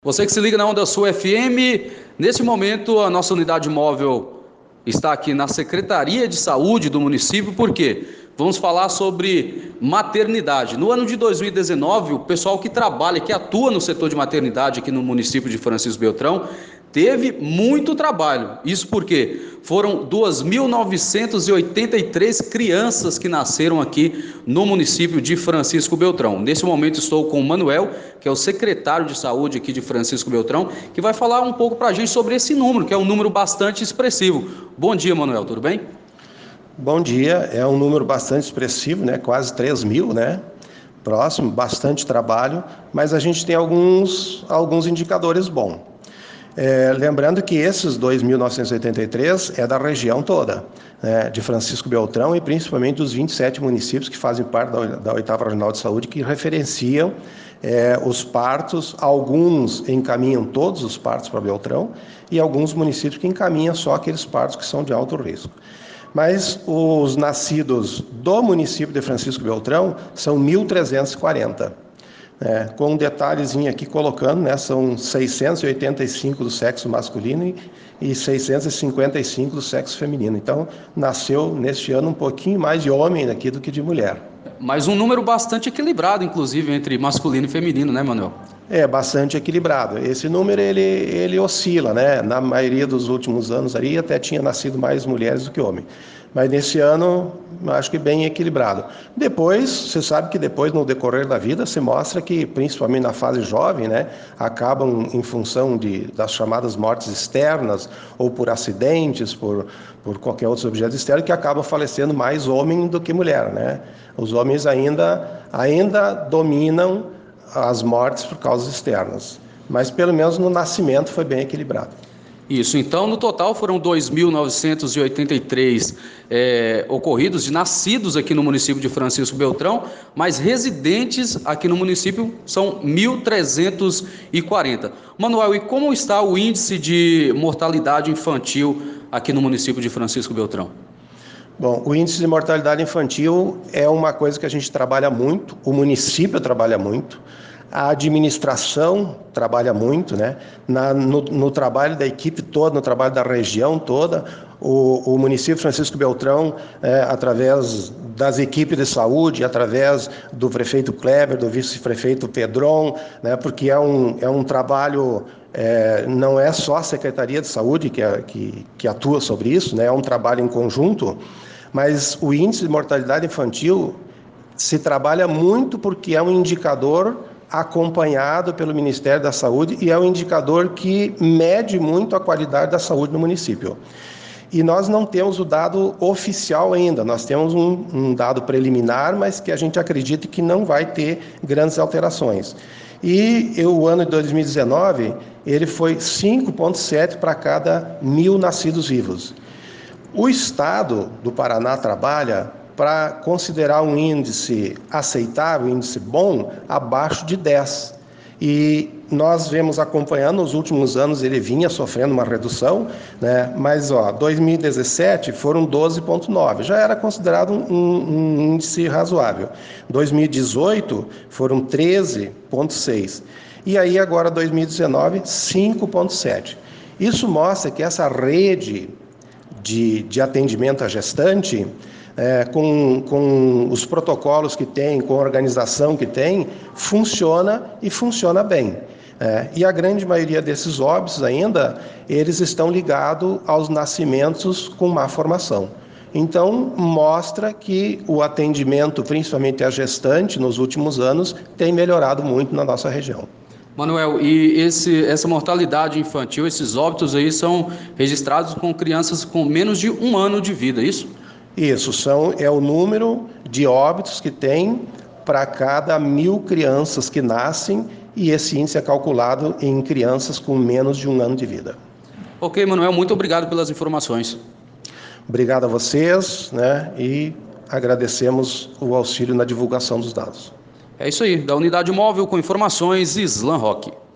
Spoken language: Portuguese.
Você que se liga na Onda Sul FM, nesse momento a nossa unidade móvel está aqui na Secretaria de Saúde do município, por quê? Vamos falar sobre maternidade. No ano de 2019, o pessoal que trabalha, que atua no setor de maternidade aqui no município de Francisco Beltrão, teve muito trabalho. Isso porque foram 2.983 crianças que nasceram aqui no município de Francisco Beltrão. Nesse momento estou com o Manuel, que é o secretário de saúde aqui de Francisco Beltrão, que vai falar um pouco para a gente sobre esse número, que é um número bastante expressivo. Bom dia, Manuel, tudo bem? Bom dia, é um número bastante expressivo, né? Quase 3.000, né? Próximo, bastante trabalho, mas a gente tem alguns indicadores bons. Lembrando que esses 2.983 é da região toda, né, de Francisco Beltrão e principalmente dos 27 municípios que fazem parte da 8ª Regional de Saúde, que referenciam os partos. Alguns encaminham todos os partos para Beltrão e alguns municípios que encaminham só aqueles partos que são de alto risco. Mas os nascidos do município de Francisco Beltrão são 1.340. Com um detalhezinho aqui colocando, né, são 685 do sexo masculino e 655 do sexo feminino. Então, nasceu neste ano um pouquinho mais de homem aqui do que de mulher. Mas um número bastante equilibrado, inclusive, entre masculino e feminino, né, Manuel? É bastante equilibrado. Esse número ele oscila, né? Na maioria dos últimos anos ali até tinha nascido mais mulheres do que homens. Mas nesse ano, acho que bem equilibrado. Depois, você sabe que depois, no decorrer da vida, se mostra que, principalmente na fase jovem, né, acabam em função das chamadas mortes externas, ou por acidentes, por qualquer outro objeto externo, que acabam falecendo mais homem do que mulher, né? Os homens ainda dominam as mortes por causas externas, mas pelo menos no nascimento foi bem equilibrado. Isso, então no total foram 2.983 ocorridos de nascidos aqui no município de Francisco Beltrão, mas residentes aqui no município são 1.340. Manuel, e como está o índice de mortalidade infantil aqui no município de Francisco Beltrão? Bom, o índice de mortalidade infantil é uma coisa que a gente trabalha muito, o município trabalha muito, a administração trabalha muito, né? No trabalho da equipe toda, no trabalho da região toda, o município Francisco Beltrão, através das equipes de saúde, através do prefeito Kleber, do vice-prefeito Pedron, né? Porque é um trabalho, não é só a Secretaria de Saúde que atua sobre isso, né? É um trabalho em conjunto, mas o índice de mortalidade infantil se trabalha muito porque é um indicador acompanhado pelo Ministério da Saúde e é um indicador que mede muito a qualidade da saúde no município. E nós não temos o dado oficial ainda, nós temos um dado preliminar, mas que a gente acredita que não vai ter grandes alterações. E o ano de 2019, ele foi 5,7 para cada 1.000 nascidos vivos. O Estado do Paraná trabalha para considerar um índice aceitável, um índice bom, abaixo de 10. E nós vemos acompanhando, nos últimos anos ele vinha sofrendo uma redução, né? Mas 2017 foram 12,9, já era considerado um índice razoável. 2018 foram 13,6. E aí agora 2019, 5,7. Isso mostra que essa rede de atendimento à gestante, com os protocolos que tem, com a organização que tem, funciona e funciona bem. E a grande maioria desses óbitos ainda, eles estão ligados aos nascimentos com má formação. Então, mostra que o atendimento, principalmente à gestante, nos últimos anos, tem melhorado muito na nossa região. Manuel, e essa mortalidade infantil, esses óbitos aí são registrados com crianças com menos de 1 ano de vida, é isso? Isso, é o número de óbitos que tem para cada 1.000 crianças que nascem, e esse índice é calculado em crianças com menos de 1 ano de vida. Ok, Manuel, muito obrigado pelas informações. Obrigado a vocês, né, e agradecemos o auxílio na divulgação dos dados. É isso aí, da Unidade Móvel com informações, Islan Roque.